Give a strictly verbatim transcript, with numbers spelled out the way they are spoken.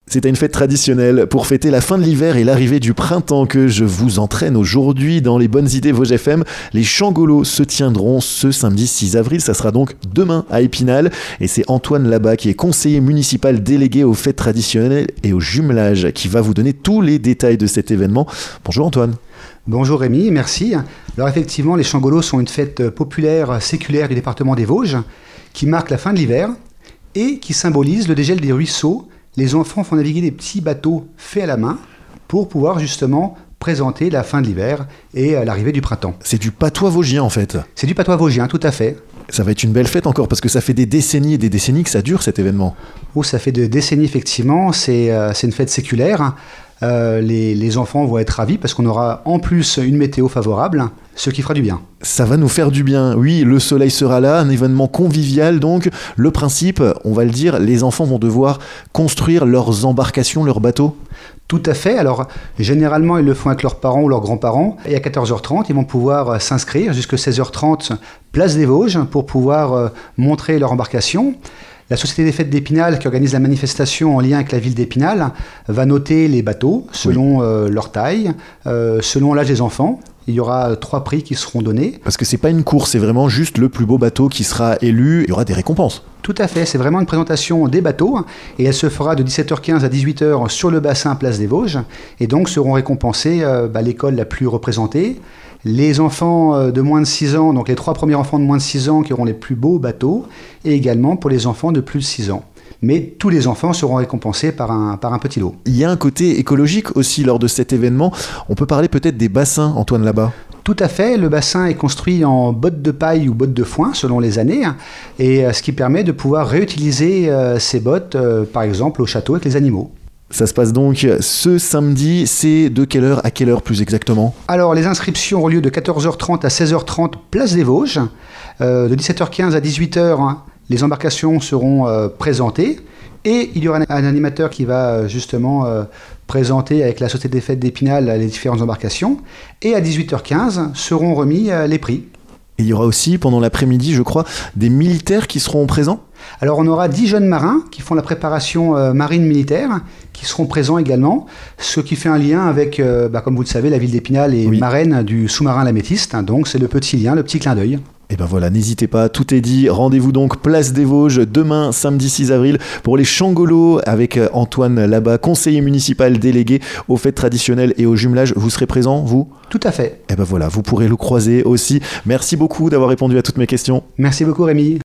C'est à une fête traditionnelle pour fêter la fin de l'hiver et l'arrivée du printemps que je vous entraîne aujourd'hui dans les bonnes idées Vosges F M. Les Changolos se tiendront ce samedi six avril, ça sera donc demain à Épinal. Et c'est Antoine Labat qui est conseiller municipal délégué aux fêtes traditionnelles et au jumelage qui va vous donner tous les détails de cet événement. Bonjour Antoine. Bonjour Rémi, merci. Alors effectivement, les Changolos sont une fête populaire séculaire du département des Vosges qui marque la fin de l'hiver et qui symbolise le dégel des ruisseaux. Les enfants font naviguer des petits bateaux faits à la main pour pouvoir justement présenter la fin de l'hiver et l'arrivée du printemps. C'est du patois vosgien en fait. C'est du patois vosgien, tout à fait. Ça va être une belle fête encore parce que ça fait des décennies et des décennies que ça dure cet événement. Oh, ça fait des décennies effectivement, c'est, euh, c'est une fête séculaire. Euh, les, les enfants vont être ravis parce qu'on aura en plus une météo favorable, ce qui fera du bien. Ça va nous faire du bien, oui, le soleil sera là, un événement convivial donc. Le principe, on va le dire, les enfants vont devoir construire leurs embarcations, leurs bateaux. Tout à fait, alors généralement ils le font avec leurs parents ou leurs grands-parents et à quatorze heures trente ils vont pouvoir s'inscrire jusqu'à seize heures trente place des Vosges pour pouvoir montrer leur embarcation. La Société des Fêtes d'Épinal, qui organise la manifestation en lien avec la ville d'Épinal, va noter les bateaux selon oui. euh, leur taille, euh, selon l'âge des enfants. Il y aura trois prix qui seront donnés. Parce que c'est pas une course, c'est vraiment juste le plus beau bateau qui sera élu. Il y aura des récompenses. Tout à fait, c'est vraiment une présentation des bateaux et elle se fera de dix-sept heures quinze à dix-huit heures sur le bassin Place des Vosges et donc seront récompensés euh, bah, l'école la plus représentée, les enfants de moins de six ans, donc les trois premiers enfants de moins de six ans qui auront les plus beaux bateaux et également pour les enfants de plus de six ans. Mais tous les enfants seront récompensés par un, par un petit lot. Il y a un côté écologique aussi lors de cet événement. On peut parler peut-être des bassins, Antoine Labat. Tout à fait, le bassin est construit en bottes de paille ou bottes de foin selon les années, et ce qui permet de pouvoir réutiliser ces bottes, par exemple au château avec les animaux. Ça se passe donc ce samedi, c'est de quelle heure à quelle heure plus exactement ? Alors les inscriptions auront lieu de quatorze heures trente à seize heures trente place des Vosges, euh, de dix-sept heures quinze à dix-huit heures, hein, les embarcations seront euh, présentées et il y aura un, un animateur qui va euh, justement euh, présenter avec la Société des Fêtes d'Épinal les différentes embarcations et à dix-huit heures quinze seront remis euh, les prix. Et il y aura aussi pendant l'après-midi, je crois, des militaires qui seront présents ? Alors on aura dix jeunes marins qui font la préparation euh, marine militaire, qui seront présents également, ce qui fait un lien avec, euh, bah, comme vous le savez, la ville d'Épinal est oui. marraine du sous-marin L'Améthyste, hein, donc c'est le petit lien, le petit clin d'œil. Et ben voilà, n'hésitez pas, tout est dit. Rendez-vous donc Place des Vosges demain, samedi six avril, pour les Changolos avec Antoine Labat, conseiller municipal délégué aux fêtes traditionnelles et au jumelage. Vous serez présent, vous ? Tout à fait. Et ben voilà, vous pourrez le croiser aussi. Merci beaucoup d'avoir répondu à toutes mes questions. Merci beaucoup Rémi.